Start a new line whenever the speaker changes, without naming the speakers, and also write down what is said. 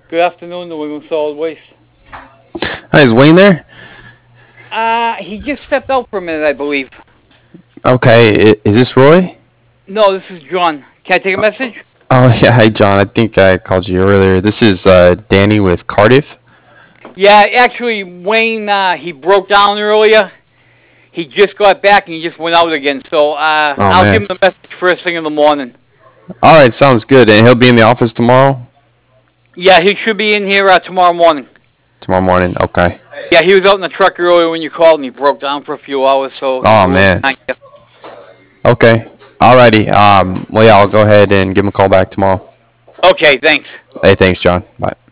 Good afternoon, New England Solid Waste.
Hi, is Wayne there?
He just stepped out for a minute, I believe.
Okay, is this Roy?
No, this is John. Can I take a message?
Oh, yeah, hi, John. I think I called you earlier. This is Danny with Cardiff.
Yeah, actually, Wayne, he broke down earlier. He just got back and he just went out again. So
Oh,
I'll give
man.
him the message first thing in the morning.
All right, sounds good. And he'll be in the office tomorrow?
Yeah, he should be in here tomorrow morning.
Tomorrow morning, okay.
Yeah, he was out in the truck earlier when you called and he broke down for a few hours, so he's
Oh,
a little
man.
behind.
Okay. Alrighty. Well, yeah, I'll go ahead and give him a call back tomorrow.
Okay, thanks.
Hey, thanks, John. Bye.